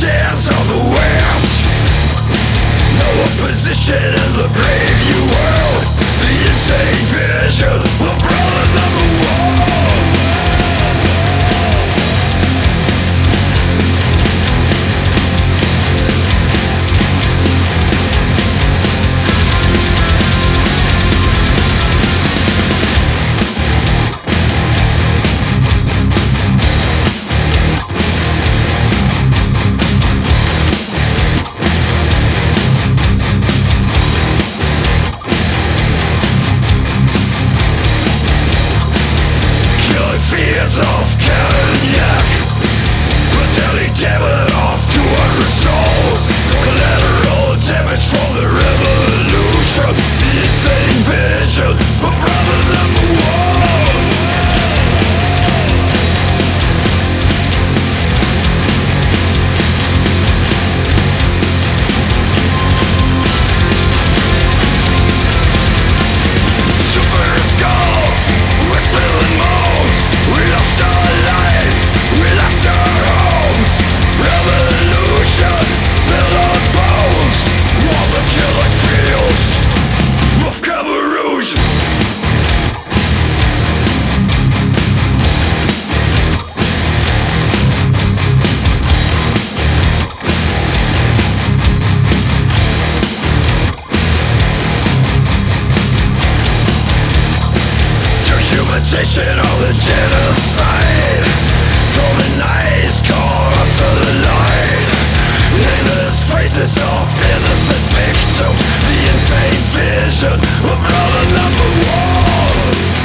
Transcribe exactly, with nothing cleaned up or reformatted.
tears of the West. No opposition in the brave new world. The insane vision of brother number one. Fears of Cognac, brutally jamming off two hundred souls. Collateral damage from the revolution. The insane vision of brother number one. Super skulls, we're spilling moans. We lost our lives, we lost our homes. Revolution, built on bones. War the killing fields of Khmer Rouge. Dehumanization of the genocide. From the nice corners of the light. Nameless faces of innocent victims. The insane vision of brother number one.